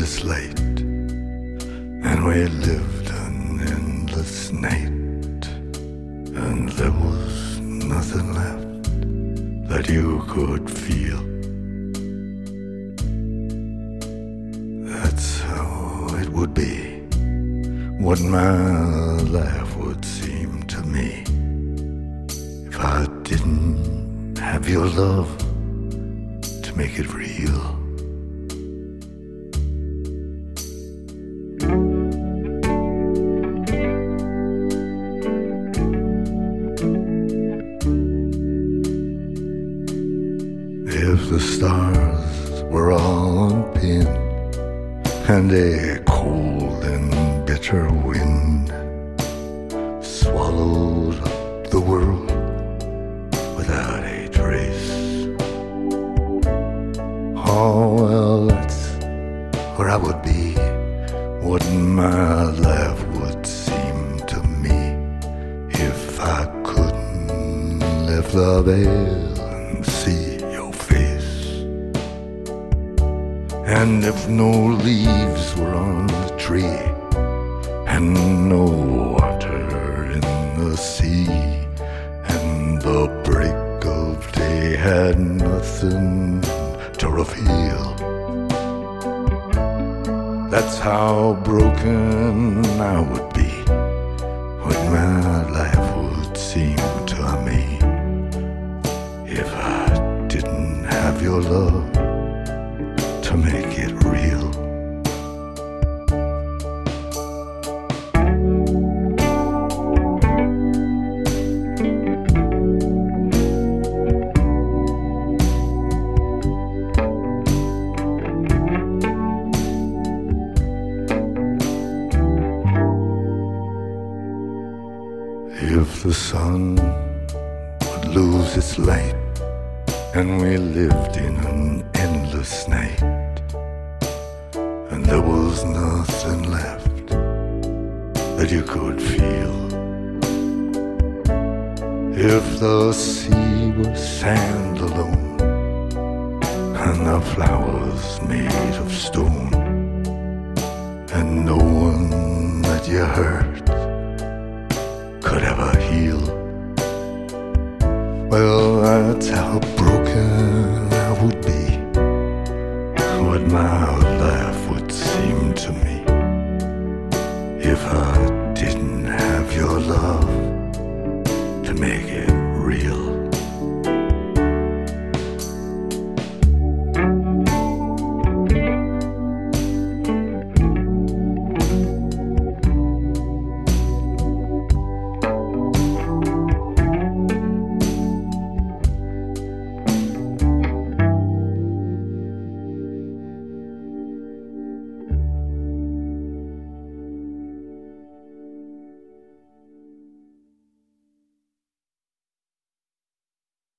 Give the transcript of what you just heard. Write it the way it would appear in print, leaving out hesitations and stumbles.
this late, and we lived an endless night, and there was nothing left that you could feel. That's how it would be, what my life would seem to me, if I didn't have your love to make it real. If the stars were all on pin, and a cold and bitter wind swallowed up the world without a trace, oh well, that's where I would be, what my life would seem to me, if I couldn't lift the veil and see your face. And if no leaves were on the tree, and no water in the sea, and the break of day had nothing to reveal, that's how broken I would be, what my life would seem to me, if I didn't have your love to make it real. If the sun would lose its light, and we lived in an endless night, and there was nothing left that you could feel, if the sea was sand alone, and the flowers made of stone, and no one that you hurt could ever heal, well, that's how broken I would be, what my life would seem to me, if I didn't have your love to make it real.